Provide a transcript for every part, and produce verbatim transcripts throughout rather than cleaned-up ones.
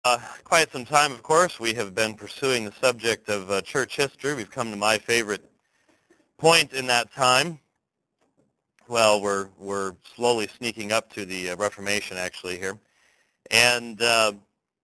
Uh, quite some time, of course, we have been pursuing the subject of uh, church history. We've come to my favorite point in that time. Well, we're we're slowly sneaking up to the uh, Reformation, actually, here. And uh,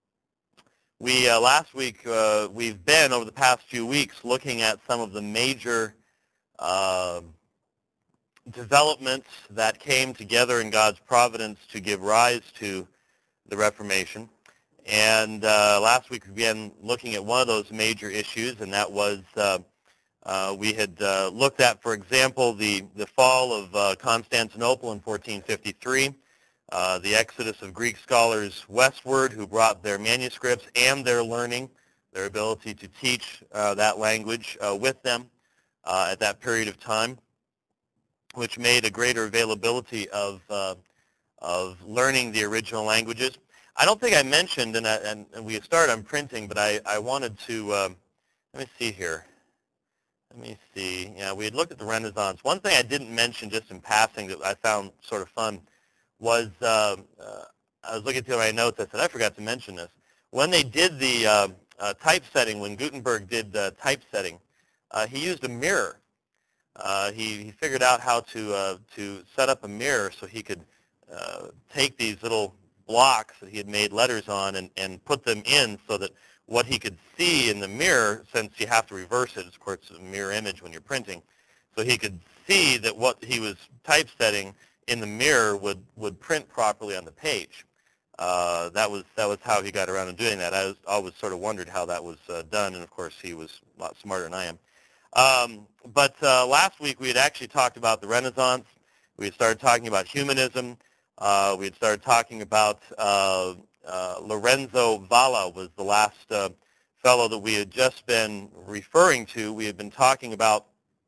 we uh, last week uh, we've been over the past few weeks looking at some of the major uh, developments that came together in God's providence to give rise to the Reformation. And uh, last week we began looking at one of those major issues, and that was uh, uh, we had uh, looked at, for example, the, the fall of uh, Constantinople in fourteen fifty-three, uh, the exodus of Greek scholars westward who brought their manuscripts and their learning, their ability to teach uh, that language uh, with them uh, at that period of time, which made a greater availability of uh, of learning the original languages. I don't think I mentioned, and, I, and, and we started on printing, but I, I wanted to, um, let me see here. Let me see. Yeah, we had looked at the Renaissance. One thing I didn't mention just in passing that I found sort of fun was, uh, uh, I was looking through my notes, I said, I forgot to mention this. When they did the uh, uh, typesetting, when Gutenberg did the typesetting, uh, he used a mirror. Uh, he, he figured out how to, uh, to set up a mirror so he could uh, take these little blocks that he had made letters on and, and put them in so that what he could see in the mirror, since you have to reverse it, of course, it's a mirror image when you're printing, so he could see that what he was typesetting in the mirror would, would print properly on the page. Uh, that was that was how he got around to doing that. I was, always sort of wondered how that was uh, done, and of course he was a lot smarter than I am. Um, but uh, last week we had actually talked about the Renaissance. We had started talking about humanism. Uh, we had started talking about uh, uh, Lorenzo Valla was the last uh, fellow that we had just been referring to. We had been talking about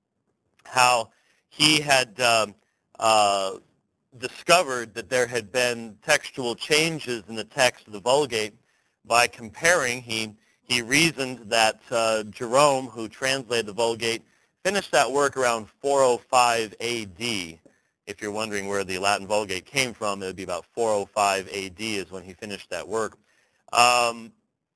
how he had um, uh, discovered that there had been textual changes in the text of the Vulgate by comparing. He, he reasoned that uh, Jerome, who translated the Vulgate, finished that work around four oh five A D. If you're wondering where the Latin Vulgate came from, it would be about four oh five A D is when he finished that work. Um,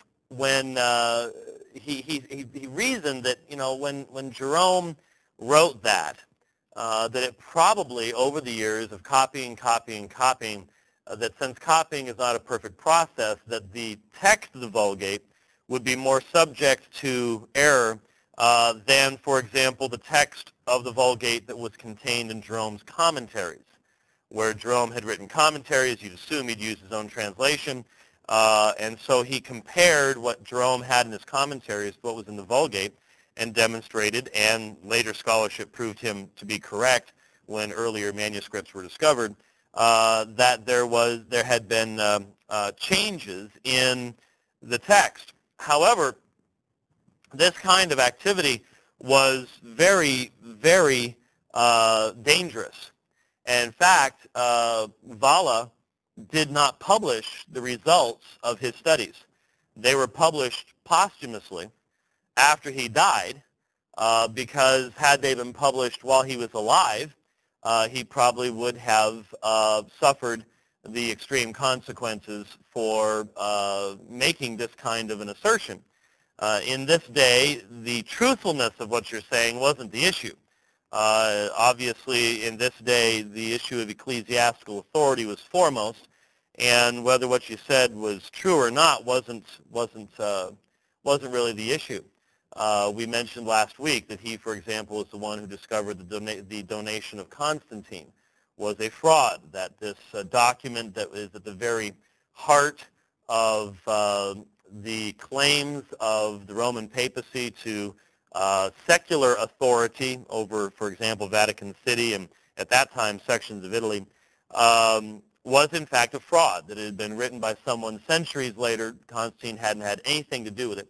when uh, he, he, he reasoned that, you know, when, when Jerome wrote that, uh, that it probably, over the years of copying, copying, copying, uh, that since copying is not a perfect process, that the text of the Vulgate would be more subject to error uh, than, for example, the text of the Vulgate that was contained in Jerome's commentaries, where Jerome had written commentaries. You'd assume he'd use his own translation. Uh, and so he compared what Jerome had in his commentaries to what was in the Vulgate and demonstrated, and later scholarship proved him to be correct when earlier manuscripts were discovered, uh, that there was there had been um, uh, changes in the text. However, this kind of activity was very, very uh, dangerous. And in fact, uh, Valla did not publish the results of his studies. They were published posthumously after he died, uh, because had they been published while he was alive, uh, he probably would have uh, suffered the extreme consequences for uh, making this kind of an assertion. Uh, in this day, the truthfulness of what you're saying wasn't the issue. Uh, obviously, in this day, the issue of ecclesiastical authority was foremost, and whether what you said was true or not wasn't wasn't uh, wasn't really the issue. Uh, we mentioned last week that he, for example, was the one who discovered the, dona- the donation of Constantine was a fraud, that this uh, document that is at the very heart of uh, the claims of the Roman papacy to uh, secular authority over, for example, Vatican City and at that time sections of Italy, um, was in fact a fraud, that it had been written by someone centuries later. Constantine hadn't had anything to do with it.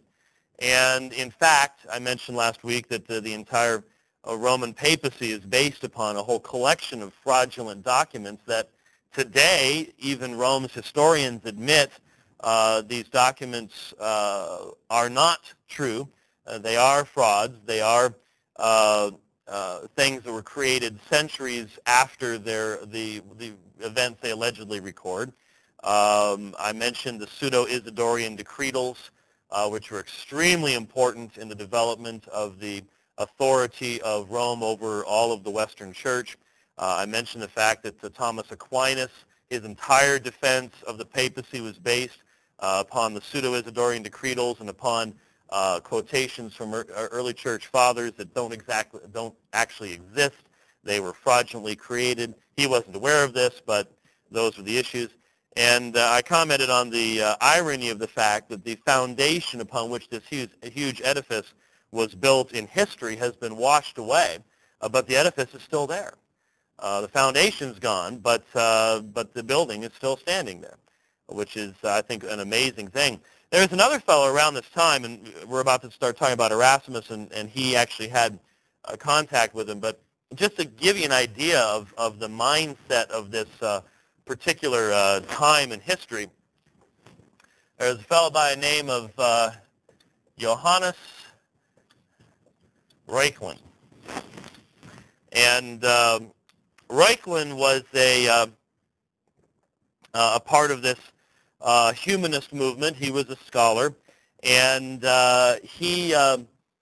And in fact, I mentioned last week that the, the entire uh, Roman papacy is based upon a whole collection of fraudulent documents that today even Rome's historians admit uh, these documents uh, are not true. Uh, they are frauds. They are uh, uh, things that were created centuries after their, the, the events they allegedly record. Um, I mentioned the Pseudo-Isidorian Decretals, uh, which were extremely important in the development of the authority of Rome over all of the Western Church. Uh, I mentioned the fact that uh, Thomas Aquinas, his entire defense of the papacy was based uh, upon the Pseudo-Isidorian Decretals and upon uh, quotations from er, early church fathers that don't exactly don't actually exist. They were fraudulently created. He wasn't aware of this, but those were the issues. And uh, I commented on the uh, irony of the fact that the foundation upon which this huge, huge edifice was built in history has been washed away, uh, but the edifice is still there. Uh, the foundation's gone, but uh, but the building is still standing there, which is, uh, I think, an amazing thing. There's another fellow around this time, and we're about to start talking about Erasmus, and, and he actually had uh, contact with him. But just to give you an idea of, of the mindset of this uh, particular uh, time in history, there's a fellow by the name of uh, Johannes Reuchlin. And um, Reuchlin was a, uh, a part of this uh, humanist movement. He was a scholar, and uh, he uh,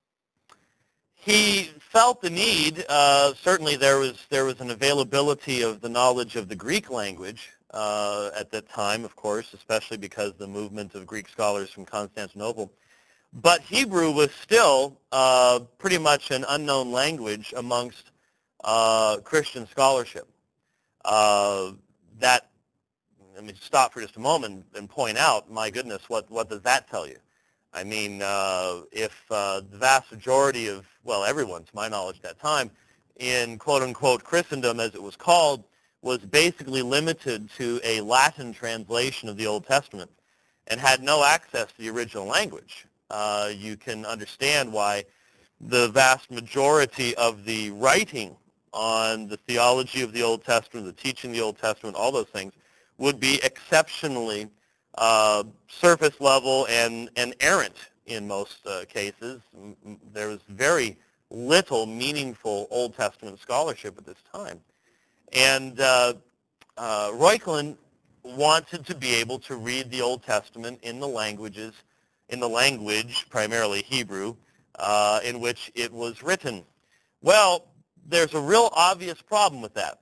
he felt the need. Uh, certainly, there was there was an availability of the knowledge of the Greek language uh, at that time, of course, especially because the movement of Greek scholars from Constantinople. But Hebrew was still uh, pretty much an unknown language amongst uh, Christian scholarship. Uh, that, let me stop for just a moment and point out, my goodness, what, what does that tell you? I mean, uh, if uh, the vast majority of, well, everyone, to my knowledge at that time, in quote-unquote Christendom, as it was called, was basically limited to a Latin translation of the Old Testament and had no access to the original language, uh, you can understand why the vast majority of the writing on the theology of the Old Testament, the teaching of the Old Testament, all those things, would be exceptionally uh, surface level and, and errant in most uh, cases. There was very little meaningful Old Testament scholarship at this time. And uh, uh, Reuchlin wanted to be able to read the Old Testament in the languages, in the language, primarily Hebrew, uh, in which it was written. Well, there's a real obvious problem with that.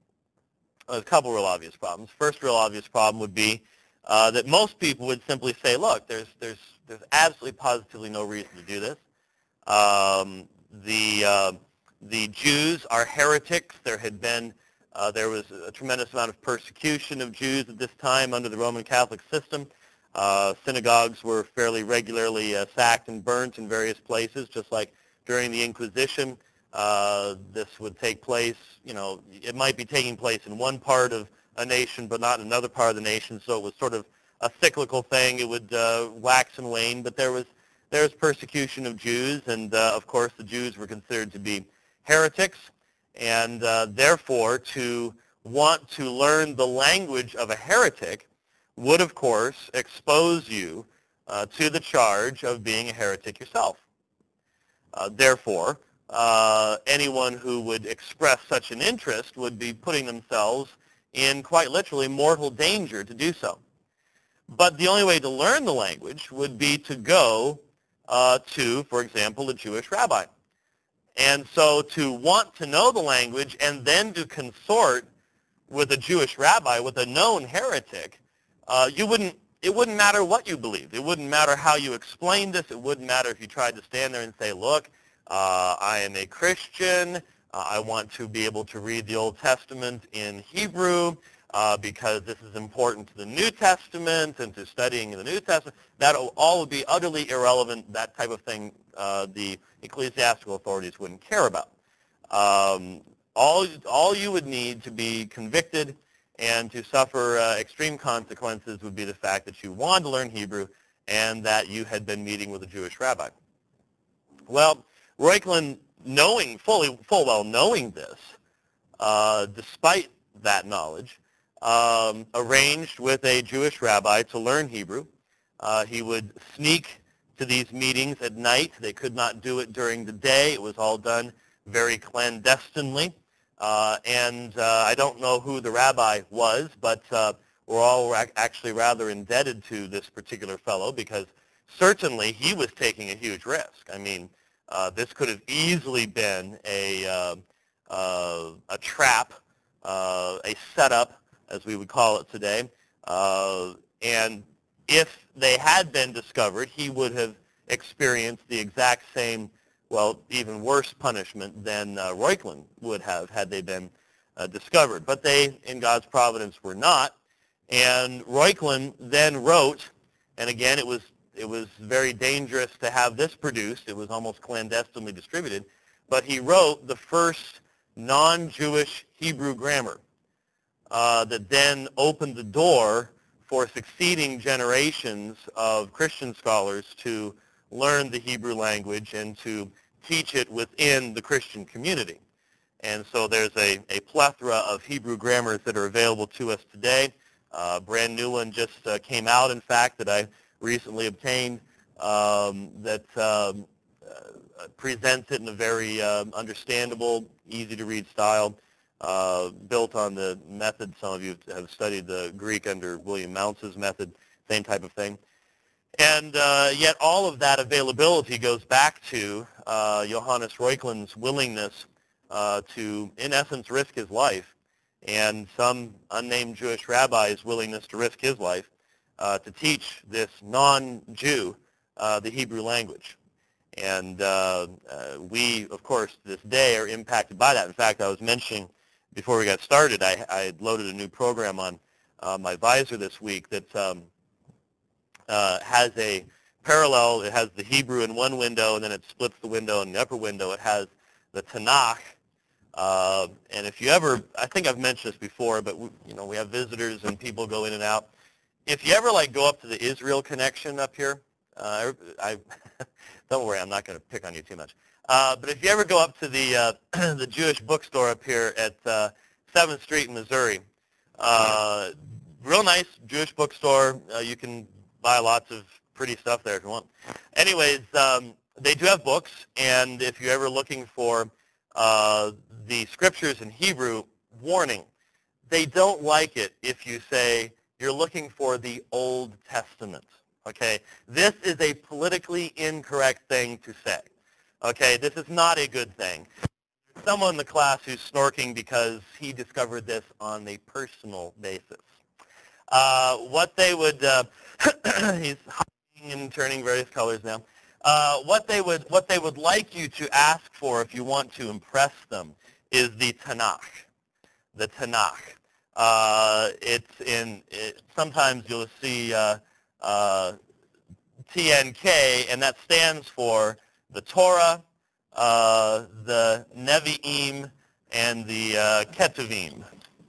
A couple real obvious problems. First real obvious problem would be uh, that most people would simply say, look, there's, there's, there's absolutely positively no reason to do this. Um, the, uh, the Jews are heretics. There had been, uh, there was a tremendous amount of persecution of Jews at this time under the Roman Catholic system. Uh, synagogues were fairly regularly uh, sacked and burnt in various places, just like during the Inquisition. Uh, this would take place, you know, it might be taking place in one part of a nation, but not in another part of the nation, so it was sort of a cyclical thing. It would uh, wax and wane, but there was there was persecution of Jews, and uh, of course the Jews were considered to be heretics, and uh, therefore to want to learn the language of a heretic would, of course, expose you uh, to the charge of being a heretic yourself. Uh, therefore, uh, anyone who would express such an interest would be putting themselves in, quite literally, mortal danger to do so. But the only way to learn the language would be to go uh, to, for example, a Jewish rabbi. And so to want to know the language and then to consort with a Jewish rabbi, with a known heretic, uh, you wouldn't, it wouldn't matter what you believed. It wouldn't matter how you explained this. It wouldn't matter if you tried to stand there and say, look, uh, I am a Christian. Uh, I want to be able to read the Old Testament in Hebrew uh, because this is important to the New Testament and to studying the New Testament. That all would be utterly irrelevant. That type of thing uh, the ecclesiastical authorities wouldn't care about. Um, all, all you would need to be convicted and to suffer uh, extreme consequences would be the fact that you wanted to learn Hebrew and that you had been meeting with a Jewish rabbi. Well, Reuchlin, knowing fully, full well knowing this, uh, despite that knowledge, um, arranged with a Jewish rabbi to learn Hebrew. Uh, he would sneak to these meetings at night. They could not do it during the day. It was all done very clandestinely. Uh, and uh, I don't know who the rabbi was, but uh, we're all actually rather indebted to this particular fellow because certainly he was taking a huge risk. I mean, uh, this could have easily been a, uh, uh, a trap, uh, a setup, as we would call it today. Uh, and if they had been discovered, he would have experienced the exact same, well, even worse punishment than uh, Reuchlin would have had they been uh, discovered. But they, in God's providence, were not. And Reuchlin then wrote, and again, it was it was very dangerous to have this produced. It was almost clandestinely distributed. But he wrote the first non-Jewish Hebrew grammar uh, that then opened the door for succeeding generations of Christian scholars to learn the Hebrew language and to teach it within the Christian community. And so there's a, a plethora of Hebrew grammars that are available to us today. Uh, brand new one just uh, came out, in fact, that I recently obtained um, that um, uh, presents it in a very um, understandable, easy-to-read style, uh, built on the method. Some of you have studied the Greek under William Mounce's method, same type of thing. And uh, yet all of that availability goes back to uh, Johannes Reuchlin's willingness uh, to, in essence, risk his life, and some unnamed Jewish rabbi's willingness to risk his life uh, to teach this non-Jew uh, the Hebrew language. And uh, uh, we, of course, to this day are impacted by that. In fact, I was mentioning before we got started, I, I loaded a new program on uh, my visor this week that um, uh, has a parallel. It has the Hebrew in one window, and then it splits the window in the upper window. It has the Tanakh. Uh, and if you ever, I think I've mentioned this before, but we, you know, we have visitors and people go in and out. If you ever like go up to the Israel connection up here, uh, I, don't worry, I'm not going to pick on you too much. Uh, but if you ever go up to the uh, the Jewish bookstore up here at uh, seventh Street in Missouri, uh, real nice Jewish bookstore. Uh, you can buy lots of pretty stuff there if you want. Anyways, um, they do have books, and if you're ever looking for uh, the scriptures in Hebrew, warning, they don't like it if you say you're looking for the Old Testament. Okay, this is a politically incorrect thing to say. Okay, this is not a good thing. There's someone in the class who's snorking because he discovered this on a personal basis. Uh, what they would, uh, he's hiding and turning various colors now. Uh, what they would, what they would like you to ask for if you want to impress them is the Tanakh. The Tanakh. Uh, it's in. It, sometimes you'll see uh, uh, T N K, and that stands for the Torah, uh, the Nevi'im, and the uh, Ketuvim.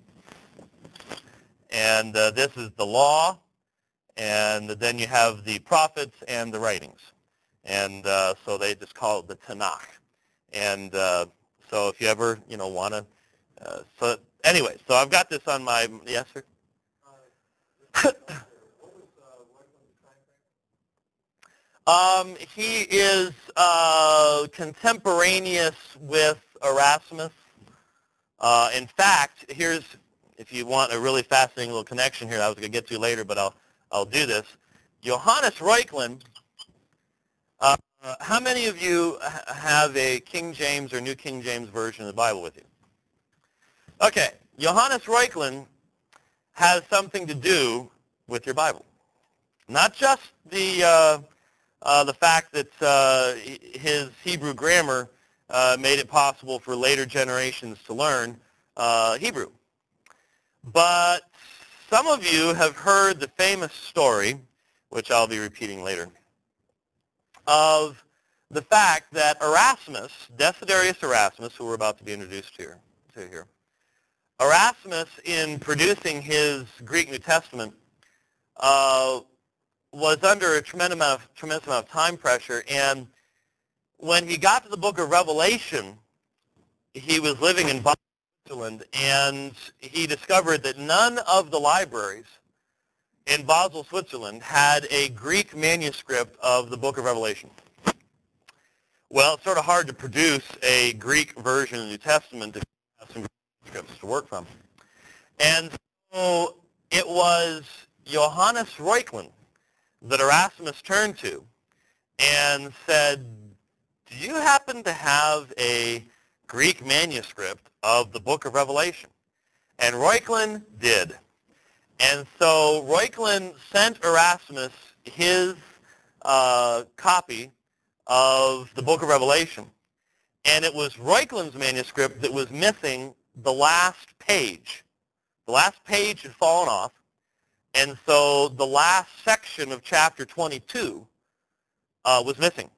And uh, this is the law, and then you have the prophets and the writings. And uh, so they just call it the Tanakh. And uh, so if you ever, you know, want to, uh, so anyway, so I've got this on my, yes, sir? um, he is uh, contemporaneous with Erasmus. Uh, in fact, here's, if you want a really fascinating little connection here, I was going to get to later, but I'll, I'll do this. Johannes Reuchlin, uh, how many of you have a King James or New King James version of the Bible with you? Okay, Johannes Reuchlin has something to do with your Bible. Not just the, uh, uh, the fact that uh, his Hebrew grammar uh, made it possible for later generations to learn uh, Hebrew. But some of you have heard the famous story, which I'll be repeating later, of the fact that Erasmus, Desiderius Erasmus, who we're about to be introduced to here, to here, Erasmus, in producing his Greek New Testament, uh, was under a tremendous amount, of, tremendous amount of time pressure, and when he got to the book of Revelation, he was living in Basel, Switzerland, and he discovered that none of the libraries in Basel, Switzerland had a Greek manuscript of the book of Revelation. Well, it's sort of hard to produce a Greek version of the New Testament if you have some manuscripts to work from. And so it was Johannes Reuchlin that Erasmus turned to and said, do you happen to have a Greek manuscript of the book of Revelation? And Reuchlin did. And so Reuchlin sent Erasmus his uh, copy of the book of Revelation. And it was Reuchlin's manuscript that was missing the last page. The last page had fallen off. And so the last section of chapter twenty-two uh, was missing.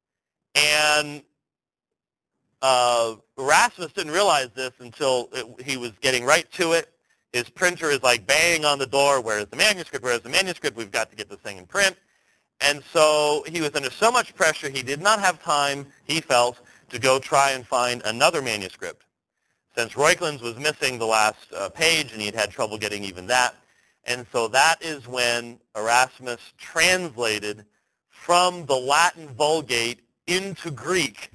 And uh, Erasmus didn't realize this until it, he was getting right to it. His printer is like banging on the door, where's the manuscript, where's the manuscript, we've got to get this thing in print. And so he was under so much pressure, he did not have time, he felt, to go try and find another manuscript. Since Reuchlin's was missing the last uh, page, and he had had trouble getting even that. And so that is when Erasmus translated from the Latin Vulgate into Greek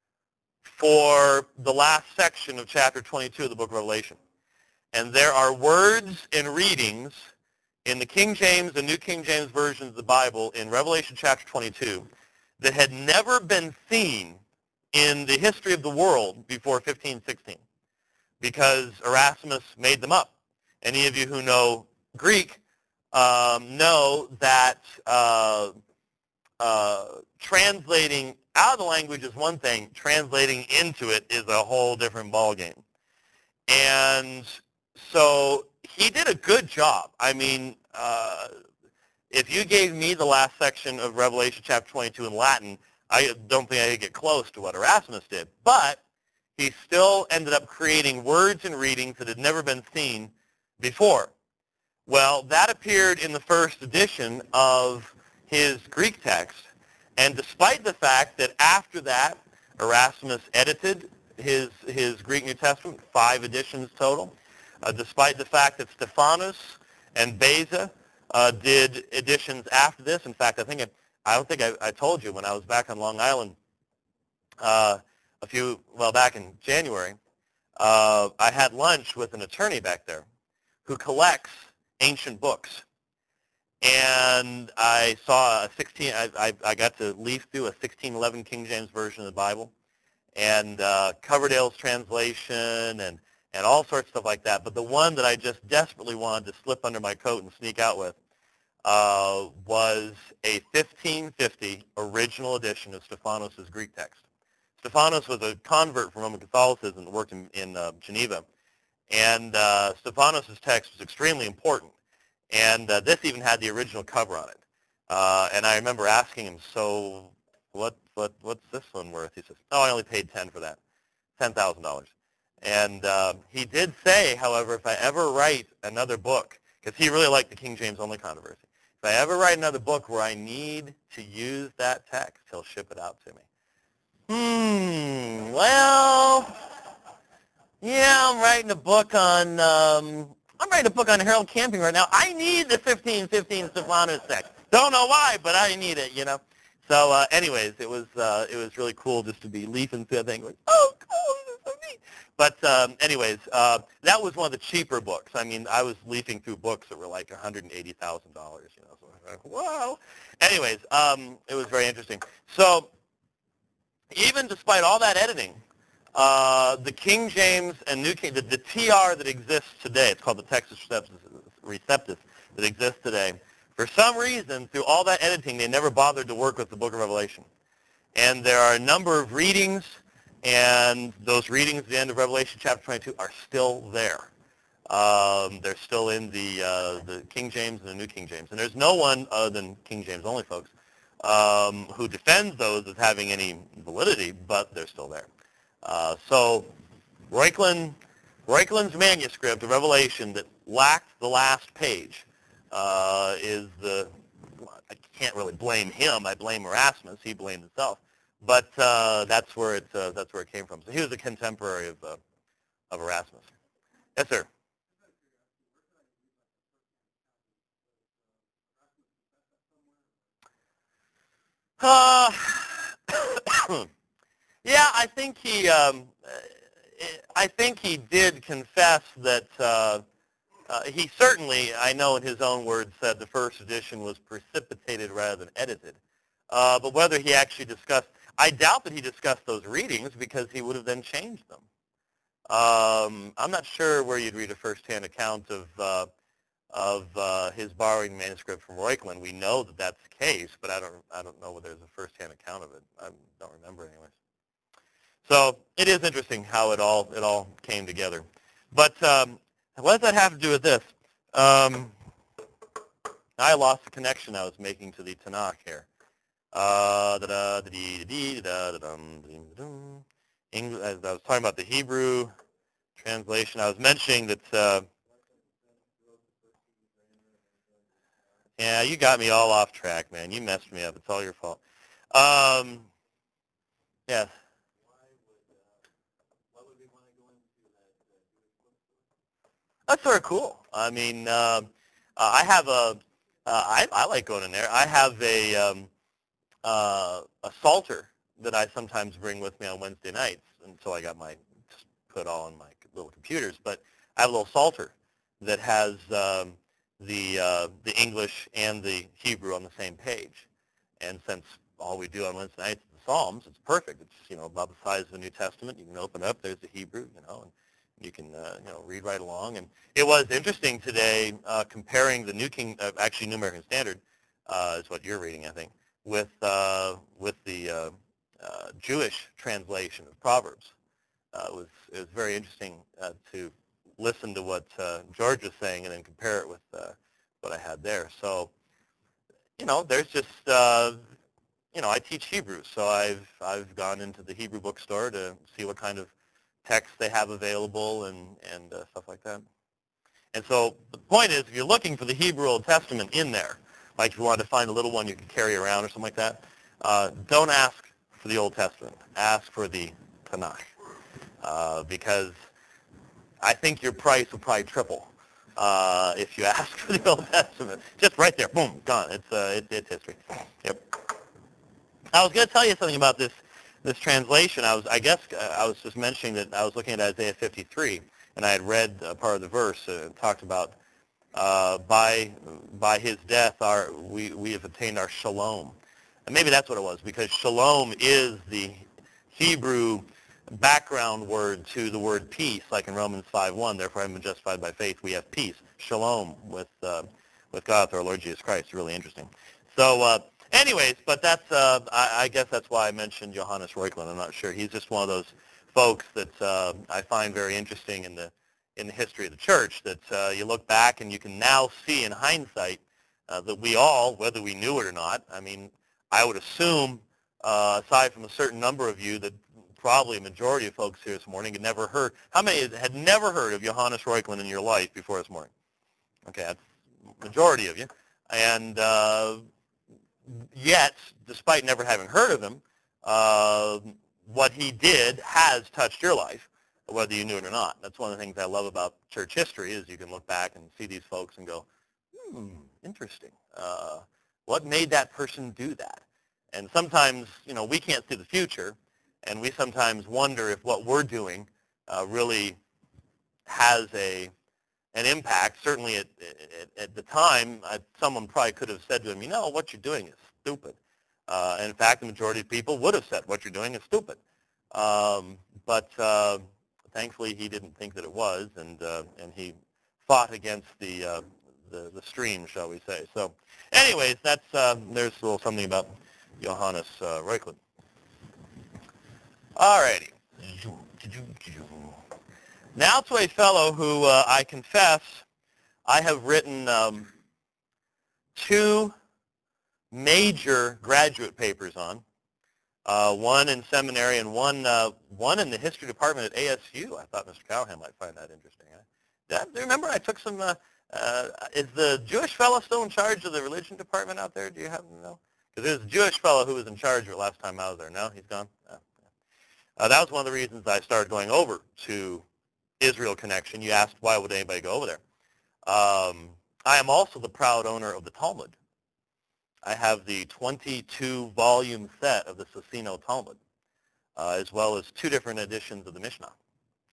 for the last section of chapter twenty-two of the book of Revelation. And there are words and readings in the King James and New King James versions of the Bible in Revelation chapter twenty-two that had never been seen in the history of the world before fifteen sixteen, because Erasmus made them up. Any of you who know Greek um, know that uh, uh, translating out of the language is one thing, translating into it is a whole different ballgame. And so he did a good job. I mean, uh, if you gave me the last section of Revelation chapter twenty-two in Latin, I don't think I could get close to what Erasmus did. But he still ended up creating words and readings that had never been seen before. Well, that appeared in the first edition of his Greek text. And despite the fact that after that, Erasmus edited his, his Greek New Testament, five editions total, uh, despite the fact that Stephanus and Beza uh, did editions after this. In fact, I think it, I don't think I, I told you when I was back on Long Island uh, a few, well, back in January, uh, I had lunch with an attorney back there who collects ancient books. And I saw a sixteen, I, I, I got to leaf through a sixteen eleven King James version of the Bible, and uh, Coverdale's translation, and, and all sorts of stuff like that. But the one that I just desperately wanted to slip under my coat and sneak out with uh, was a fifteen fifty original edition of Stephanos' Greek text. Stephanos was a convert from Roman Catholicism and worked in, in uh, Geneva. And uh, Stephanos' text was extremely important. And uh, this even had the original cover on it. Uh, and I remember asking him, so what, what, what's this one worth? He says, oh, I only paid ten for that, ten thousand dollars. And uh, he did say, however, if I ever write another book, because he really liked the King James only controversy, if I ever write another book where I need to use that text, he'll ship it out to me. Hmm, well, yeah, I'm writing a book on, um, I'm writing a book on Harold Camping right now. I need the fifteen fifteen Stephanos text. Don't know why, but I need it, you know. So uh, anyways, it was uh, it was really cool just to be leafing through that thing like, oh, cool, this is so neat. But um, anyways, uh, that was one of the cheaper books. I mean, I was leafing through books that were like one hundred eighty thousand dollars, you know. So I was like, wow. Anyways, um, it was very interesting. So even despite all that editing, uh, the King James and New King, the, the T R that exists today, it's called the Textus Receptus, that exists today, for some reason, through all that editing, they never bothered to work with the book of Revelation. And there are a number of readings, and those readings at the end of Revelation chapter twenty-two are still there. Um, they're still in the, uh, the King James and the New King James. And there's no one other than King James only folks um, who defends those as having any validity, but they're still there. Uh, so Reuchlin, Reuchlin's manuscript of Revelation that lacked the last page uh, is the, I can't really blame him, I blame Erasmus, he blamed himself, but uh, that's where it uh, that's where it came from. So he was a contemporary of, uh, of Erasmus. Yes, sir. Uh, yeah, I think he, um, I think he did confess that uh, uh, he certainly, I know in his own words, said the first edition was precipitated rather than edited. Uh, but whether he actually discussed, I doubt that he discussed those readings because he would have then changed them. Um, I'm not sure where you'd read a first-hand account of uh, of uh, his borrowing the manuscript from Reuchlin. We know that that's the case, but I don't I don't know whether there's a first-hand account of it. I don't remember anyways. So it is interesting how it all it all came together. But um, what does that have to do with this? Um, I lost the connection I was making to the Tanakh here. Uh, da da da dee dee da da dum dum dum. English. I was talking about the Hebrew translation. I was mentioning that. Uh, yeah, you got me all off track, man. You messed me up. It's all your fault. Um, yeah. That's sort of cool. I mean, uh, I have a. Uh, I, I like going in there. I have a um, uh, a Psalter that I sometimes bring with me on Wednesday nights until I got my put all on my little computers. But I have a little Psalter that has um, the uh, the English and the Hebrew on the same page. And since all we do on Wednesday nights is the Psalms, it's perfect. It's you know about the size of the New Testament. You can open up. There's the Hebrew, you know, and you can uh, you know read right along. And it was interesting today uh, comparing the New King, uh, actually New American Standard, uh, is what you're reading, I think, with uh, with the uh, uh, Jewish translation of Proverbs. Uh, it was it was very interesting uh, to listen to what uh, George was saying and then compare it with uh, what I had there. So, you know, there's just uh, you know, I teach Hebrew, so I've I've gone into the Hebrew bookstore to see what kind of texts they have available and and uh, stuff like that. And so the point is, if you're looking for the Hebrew Old Testament in there, like if you wanted to find a little one you could carry around or something like that, uh, don't ask for the Old Testament. Ask for the Tanakh, uh, because I think your price will probably triple uh, if you ask for the Old Testament. Just right there, boom, gone. It's uh, it, it's history. Yep. I was going to tell you something about this this translation. I was, I guess, uh, I was just mentioning that I was looking at Isaiah fifty-three, and I had read uh, part of the verse. Uh, it talked about uh, by by his death, our we we have attained our shalom, and maybe that's what it was, because shalom is the Hebrew background word to the word peace, like in Romans five one. Therefore, having been justified by faith, we have peace, shalom with uh, with God through our Lord Jesus Christ. It's really interesting. So. Uh, Anyways, but that's, uh, I, I guess that's why I mentioned Johannes Reuchlin. I'm not sure. He's just one of those folks that uh, I find very interesting in the in the history of the church, that uh, you look back and you can now see in hindsight uh, that we all, whether we knew it or not, I mean, I would assume, uh, aside from a certain number of you, that probably a majority of folks here this morning had never heard, how many had never heard of Johannes Reuchlin in your life before this morning? Okay, that's the majority of you. And uh, yet, despite never having heard of him, uh, what he did has touched your life, whether you knew it or not. That's one of the things I love about church history, is you can look back and see these folks and go, hmm, interesting. Uh, what made that person do that? And sometimes, you know, we can't see the future, and we sometimes wonder if what we're doing uh, really has a an impact. Certainly at, at, at the time, uh, someone probably could have said to him, you know, what you're doing is stupid. Uh, and in fact, the majority of people would have said, what you're doing is stupid. Um, but uh, thankfully, he didn't think that it was, and uh, and he fought against the, uh, the the stream, shall we say. So anyways, that's uh, there's a little something about Johannes uh, Reuchlin. All righty. Now to a fellow who uh, I confess I have written um, two major graduate papers on, uh, one in seminary and one uh, one in the history department at A S U. I thought Mister Callahan might find that interesting. Do you remember I took some, uh, uh, is the Jewish fellow still in charge of the religion department out there? Do you happen to know? Because there's a Jewish fellow who was in charge of it last time I was there. No, he's gone? No. Uh, that was one of the reasons I started going over to Israel Connection. You asked why would anybody go over there. Um, I am also the proud owner of the Talmud. I have the twenty-two volume set of the Socino Talmud, uh, as well as two different editions of the Mishnah.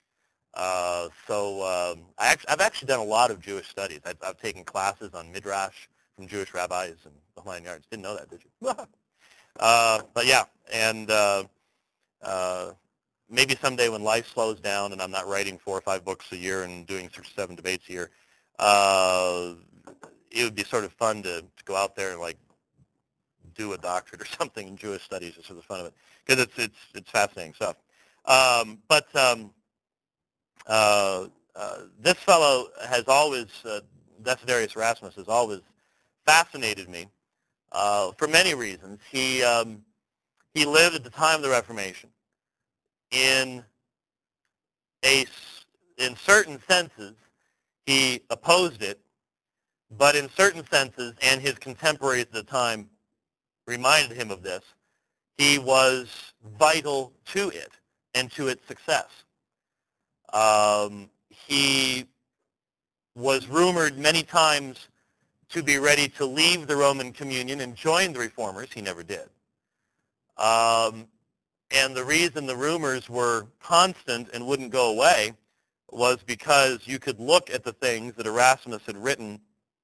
Uh, so um, I actually, I've actually done a lot of Jewish studies. I've, I've taken classes on Midrash from Jewish rabbis and the whole nine yards. Didn't know that, did you? uh, but yeah, and uh, uh, maybe someday when life slows down and I'm not writing four or five books a year and doing six or seven debates a year, uh, it would be sort of fun to, to go out there and like do a doctorate or something in Jewish studies just for the fun of it, because it's it's it's fascinating stuff. Um, but um, uh, uh, this fellow has always, uh, Desiderius Erasmus, has always fascinated me uh, for many reasons. He um, he lived at the time of the Reformation. In a in certain senses, he opposed it, but in certain senses, and his contemporaries at the time reminded him of this, he was vital to it and to its success. Um, he was rumored many times to be ready to leave the Roman communion and join the reformers. He never did. Um, and the reason the rumors were constant and wouldn't go away was because you could look at the things that Erasmus had written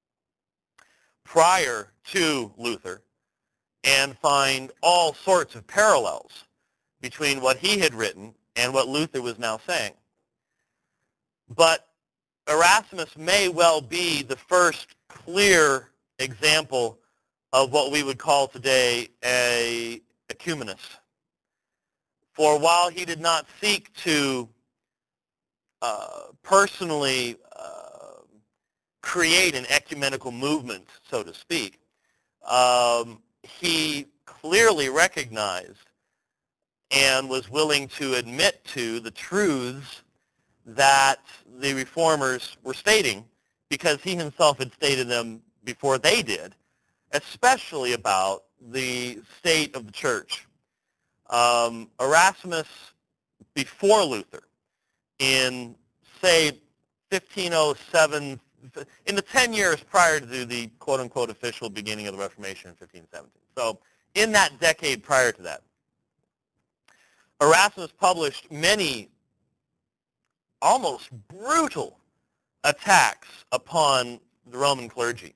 prior to Luther and find all sorts of parallels between what he had written and what Luther was now saying. But Erasmus may well be the first clear example of what we would call today a ecumenist. For while he did not seek to uh, personally uh, create an ecumenical movement, so to speak, um, he clearly recognized and was willing to admit to the truths that the reformers were stating, because he himself had stated them before they did, especially about the state of the church. Um, Erasmus, before Luther, in, say, fifteen oh seven, in the ten years prior to the quote-unquote official beginning of the Reformation in fifteen seventeen. So in that decade prior to that, Erasmus published many almost brutal attacks upon the Roman clergy.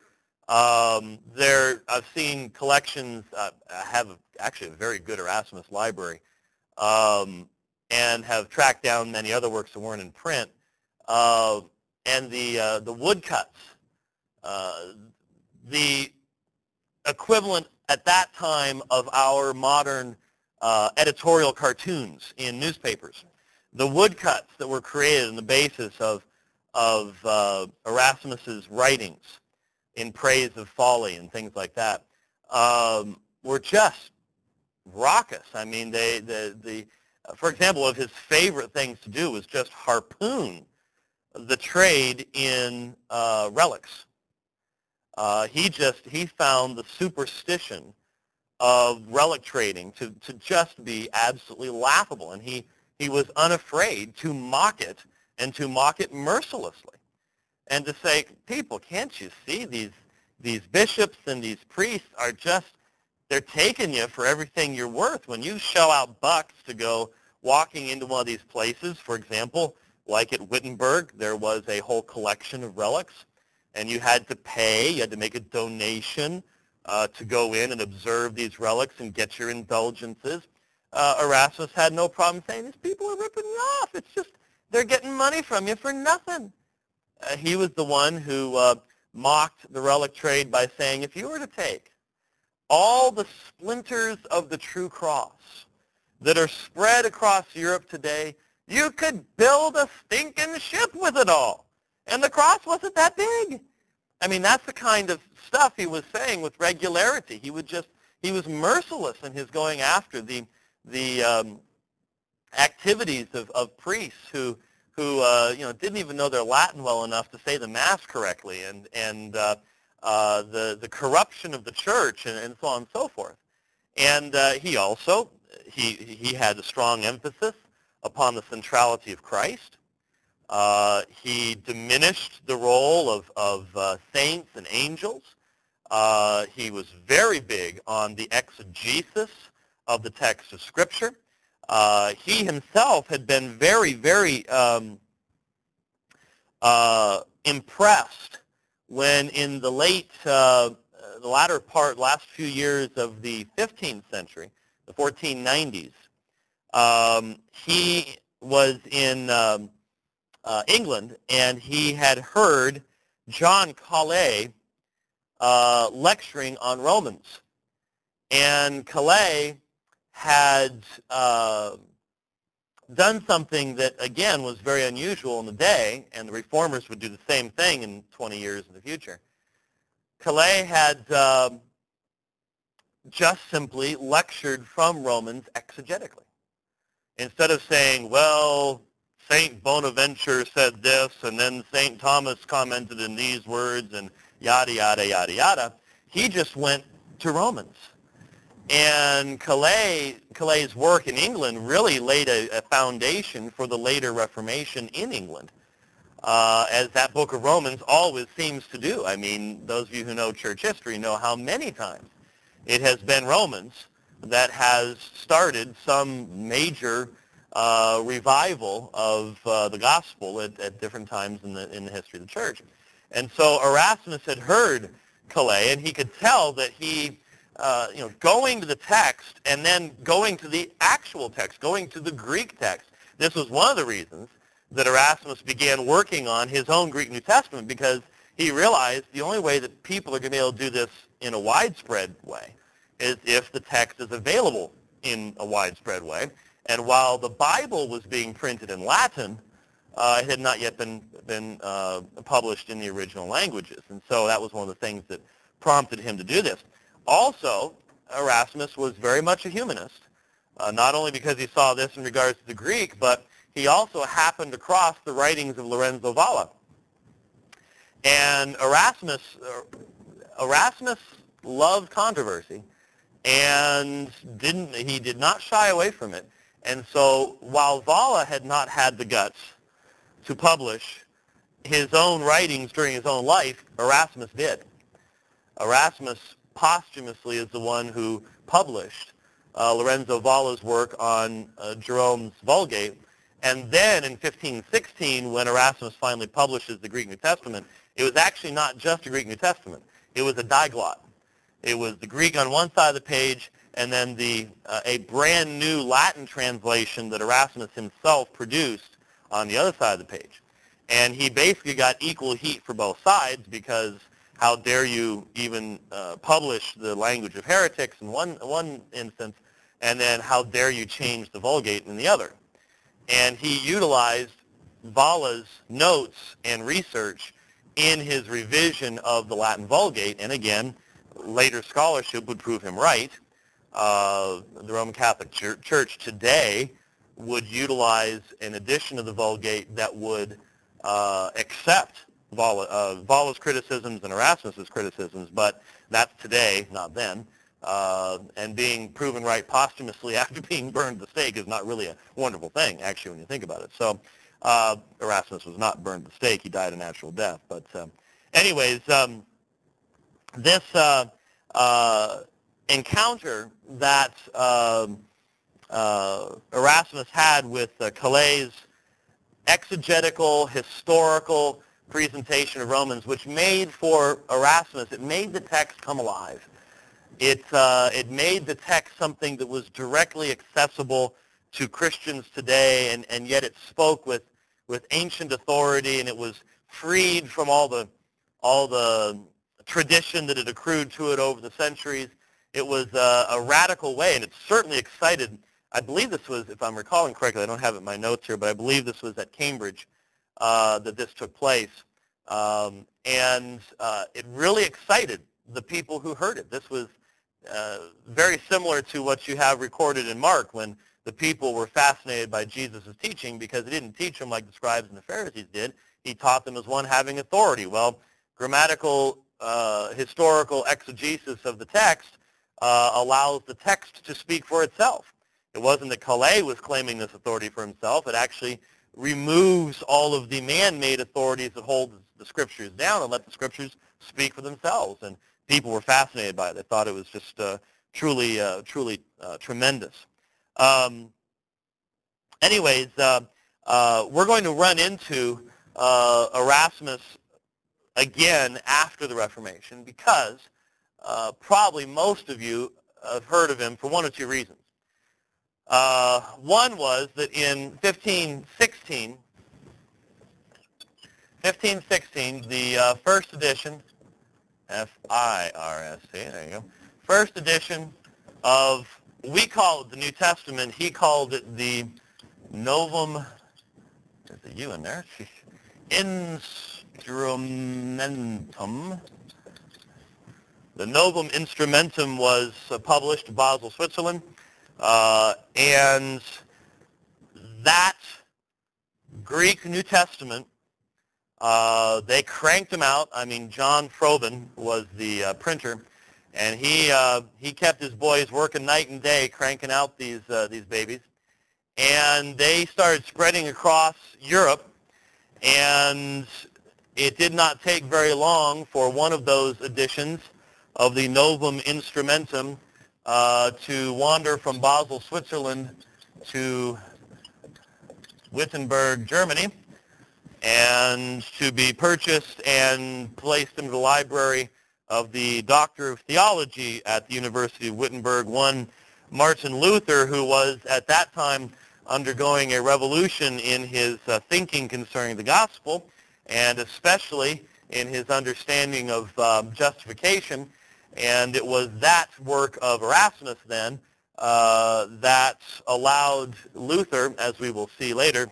Um, there, I've seen collections. Uh, I have actually a very good Erasmus library, um, and have tracked down many other works that weren't in print. Uh, and the uh, the woodcuts, uh, the equivalent at that time of our modern uh, editorial cartoons in newspapers. The woodcuts that were created on the basis of of uh, Erasmus's writings in praise of folly and things like that um, were just raucous. I mean, they, the, the, uh, for example, one of his favorite things to do was just harpoon the trade in uh, relics. Uh, he just, he found the superstition of relic trading to, to just be absolutely laughable, and he, he was unafraid to mock it and to mock it mercilessly. And to say, people, can't you see these these bishops and these priests are just, they're taking you for everything you're worth. When you shell out bucks to go walking into one of these places, for example, like at Wittenberg, there was a whole collection of relics, and you had to pay, you had to make a donation uh, to go in and observe these relics and get your indulgences. Uh, Erasmus had no problem saying, these people are ripping you off. It's just, they're getting money from you for nothing. Uh, he was the one who uh, mocked the relic trade by saying, if you were to take all the splinters of the true cross that are spread across Europe today, you could build a stinking ship with it all. And the cross wasn't that big. I mean, that's the kind of stuff he was saying with regularity. He would just, he was merciless in his going after the, the um, activities of, of priests who who uh, you know didn't even know their Latin well enough to say the Mass correctly, and and uh, uh, the the corruption of the church, and, and so on and so forth. And uh, he also he he had a strong emphasis upon the centrality of Christ. Uh, he diminished the role of of uh, saints and angels. Uh, he was very big on the exegesis of the text of Scripture. Uh, he himself had been very, very um, uh, impressed when in the late, uh, the latter part, last few years of the fifteenth century, the fourteen nineties, um, he was in um, uh, England, and he had heard John Calais uh, lecturing on Romans. And Calais had uh, done something that, again, was very unusual in the day, and the reformers would do the same thing in twenty years in the future. Calais had um, just simply lectured from Romans exegetically. Instead of saying, well, Saint Bonaventure said this, and then Saint Thomas commented in these words, and yada, yada, yada, yada, he just went to Romans. And Calais, Calais' work in England really laid a, a foundation for the later Reformation in England, uh, as that book of Romans always seems to do. I mean, those of you who know church history know how many times it has been Romans that has started some major uh, revival of uh, the gospel at, at different times in the, in the history of the church. And so Erasmus had heard Calais, and he could tell that he, uh, you know, going to the text and then going to the actual text, going to the Greek text. This was one of the reasons that Erasmus began working on his own Greek New Testament, because he realized the only way that people are going to be able to do this in a widespread way is if the text is available in a widespread way. And while the Bible was being printed in Latin, uh, it had not yet been, been uh, published in the original languages. And so that was one of the things that prompted him to do this. Also, Erasmus was very much a humanist, uh, not only because he saw this in regards to the Greek, but he also happened across the writings of Lorenzo Valla. And Erasmus, uh, Erasmus loved controversy, and didn't he did not shy away from it. And so while Valla had not had the guts to publish his own writings during his own life, Erasmus did. Erasmus posthumously is the one who published uh, Lorenzo Valla's work on uh, Jerome's Vulgate. And then in fifteen sixteen, when Erasmus finally publishes the Greek New Testament, it was actually not just a Greek New Testament. It was a diglot. It was the Greek on one side of the page, and then the uh, a brand new Latin translation that Erasmus himself produced on the other side of the page. And he basically got equal heat for both sides, because how dare you even uh, publish the language of heretics in one, one instance, and then how dare you change the Vulgate in the other. And he utilized Valla's notes and research in his revision of the Latin Vulgate, and again, later scholarship would prove him right. Uh, the Roman Catholic Church today would utilize an edition of the Vulgate that would uh, accept Valla, uh, Valla's criticisms and Erasmus's criticisms, but that's today, not then. Uh, and being proven right posthumously after being burned at the stake is not really a wonderful thing, actually, when you think about it. So uh, Erasmus was not burned at the stake. He died a natural death. But um, anyways, um, this uh, uh, encounter that um, uh, Erasmus had with uh, Calais' exegetical, historical presentation of Romans, which made for Erasmus, it made the text come alive. It, uh, it made the text something that was directly accessible to Christians today, and, and yet it spoke with, with ancient authority, and it was freed from all the, all the tradition that had accrued to it over the centuries. It was uh, a radical way, and it certainly excited, I believe this was, if I'm recalling correctly, I don't have it in my notes here, but I believe this was at Cambridge uh, that this took place. Um, and uh, it really excited the people who heard it. This was uh, very similar to what you have recorded in Mark, when the people were fascinated by Jesus' teaching, because he didn't teach them like the scribes and the Pharisees did. He taught them as one having authority. Well, grammatical, uh, historical exegesis of the text uh, allows the text to speak for itself. It wasn't that Calais was claiming this authority for himself. It actually removes all of the man-made authorities that hold the scriptures down and let the scriptures speak for themselves. And people were fascinated by it. They thought it was just uh, truly, uh, truly uh, tremendous. Um, anyways, uh, uh, we're going to run into uh, Erasmus again after the Reformation because uh, probably most of you have heard of him for one or two reasons. Uh, one was that in fifteen sixteen, fifteen sixteen, the uh, first edition, F I R S C, there you go, first edition of, we call it the New Testament, he called it the Novum, there's a U in there, Instrumentum. The Novum Instrumentum was uh, published in Basel, Switzerland, uh, and that Greek New Testament, uh, they cranked them out. I mean, John Froben was the uh, printer, and he uh, he kept his boys working night and day cranking out these uh, these babies, and they started spreading across Europe, and it did not take very long for one of those editions of the Novum Instrumentum uh, to wander from Basel, Switzerland to Wittenberg, Germany, and to be purchased and placed into the library of the Doctor of Theology at the University of Wittenberg, one Martin Luther, who was at that time undergoing a revolution in his uh, thinking concerning the gospel, and especially in his understanding of um, justification. And it was that work of Erasmus then uh, that allowed Luther, as we will see later,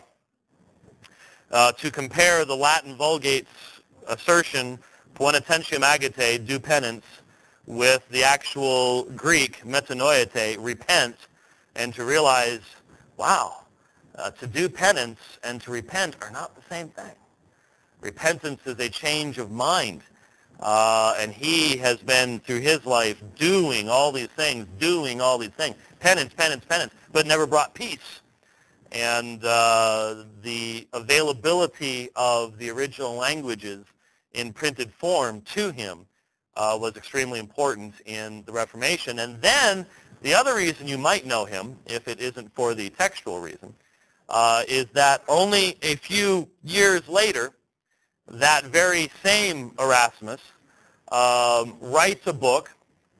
uh, to compare the Latin Vulgate's assertion, poenitentiam agite, do penance, with the actual Greek, metanoete, repent, and to realize, wow, uh, to do penance and to repent are not the same thing. Repentance is a change of mind. Uh, and he has been, through his life, doing all these things, doing all these things, penance, penance, penance, but never brought peace. And uh, the availability of the original languages in printed form to him uh, was extremely important in the Reformation. And then the other reason you might know him, if it isn't for the textual reason, uh, is that only a few years later, that very same Erasmus um, writes a book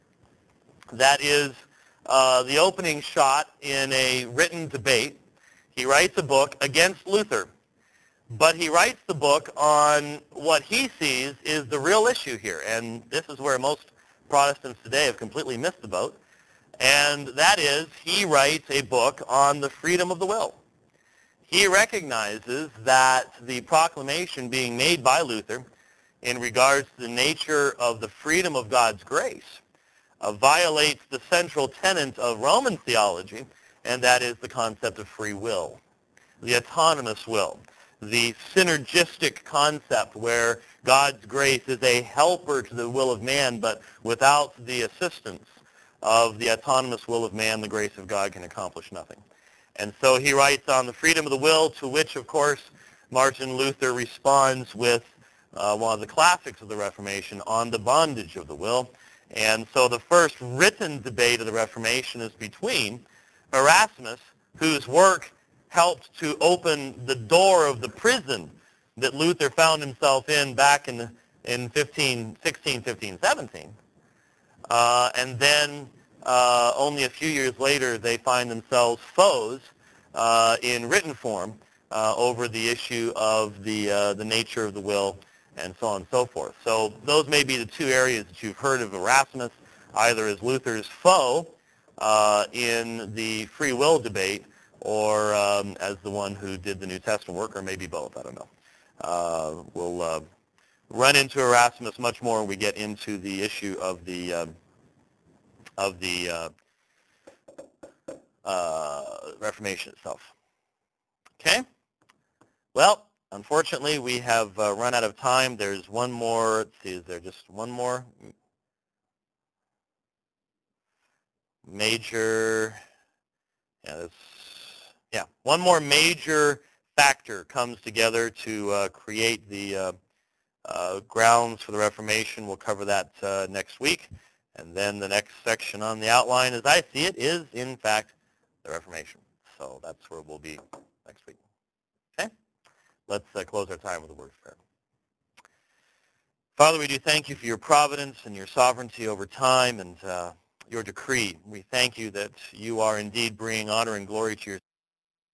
that is uh, the opening shot in a written debate. He writes a book against Luther, but he writes the book on what he sees is the real issue here, and this is where most Protestants today have completely missed the boat, and that is he writes a book on the freedom of the will. He recognizes that the proclamation being made by Luther in regards to the nature of the freedom of God's grace uh, violates the central tenet of Roman theology, and that is the concept of free will, the autonomous will, the synergistic concept where God's grace is a helper to the will of man, but without the assistance of the autonomous will of man, the grace of God can accomplish nothing. And so he writes on the freedom of the will, to which, of course, Martin Luther responds with uh, one of the classics of the Reformation, On the Bondage of the Will. And so the first written debate of the Reformation is between Erasmus, whose work helped to open the door of the prison that Luther found himself in back in, in fifteen sixteen, fifteen seventeen, uh, and then Uh, only a few years later, they find themselves foes uh, in written form uh, over the issue of the uh, the nature of the will, and so on and so forth. So those may be the two areas that you've heard of Erasmus, either as Luther's foe uh, in the free will debate, or um, as the one who did the New Testament work, or maybe both. I don't know. Uh, we'll uh, run into Erasmus much more when we get into the issue of the um, of the uh, uh, Reformation itself. Okay? Well, unfortunately, we have uh, run out of time. There's one more. Let's see, is there just one more major, yeah, that's, yeah, one more major factor comes together to uh, create the uh, uh, grounds for the Reformation. We'll cover that uh, next week. And then the next section on the outline, as I see it, is, in fact, the Reformation. So that's where we'll be next week. Okay? Let's uh, close our time with a word of prayer. Father, we do thank you for your providence and your sovereignty over time and uh, your decree. We thank you that you are indeed bringing honor and glory to your